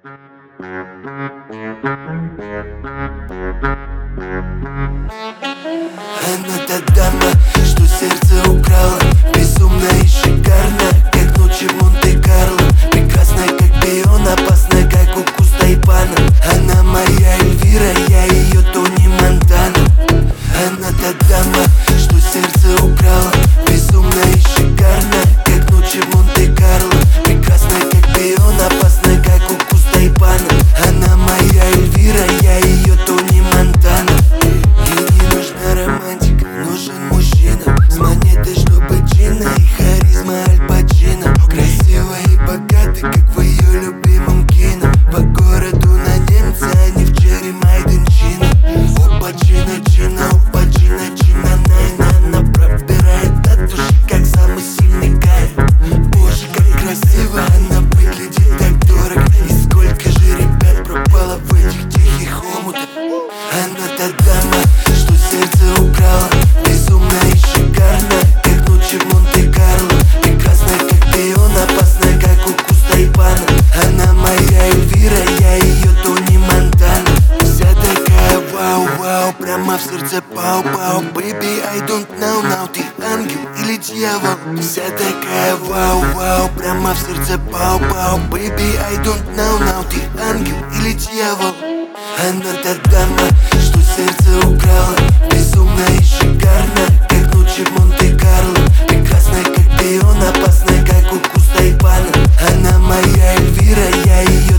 Она та дама, что сердце украла, безумная и шикарная, как ночи в Монте-Карло. Прекрасная, как пион, опасная, как укус тайпана. Она моя Эльвира, я ее Тони Монтана. Она та дама, что сердце украла, безумная и шикарная, как ночи в Монте-Карло. Прекрасная, как пион, опасная, как укус тайпана. Она моя Эльвира, я ее Тони Монтана. Ей не нужна романтика, нужен мужчина с монетой, чтобы джина и харизма Аль Пачино. Красивая и богатая, как в ее любимом кино. По городу на немца, а не в Черри Майденчино. Опа, чина, чина, опа, чина, чина, найна. Она пробирает от души, как самый сильный кайф. Боже, как красиво она выглядит, так дорого. И сколько же ребят пропало в этих тихих омутах. Она та дама, что сердце украла, безумная и шикарная, как ночи в Монте-Карло. Прекрасная, как пион, опасная, как укус тайпана. Она моя Эльвира, я ее Тони Монтана. Вся такая вау-вау, прямо в сердце пау-пау. Baby, I don't know now, ты ангел или дьявол? Вся такая вау-вау, прямо в сердце пау-пау. Baby, I don't know now, ты ангел или дьявол? Она та дама, что сердце украла, безумная и шикарная, как ночи в Монте-Карло. Прекрасная, как пион, опасная, как укус тайпана. Она моя Эльвира, я ее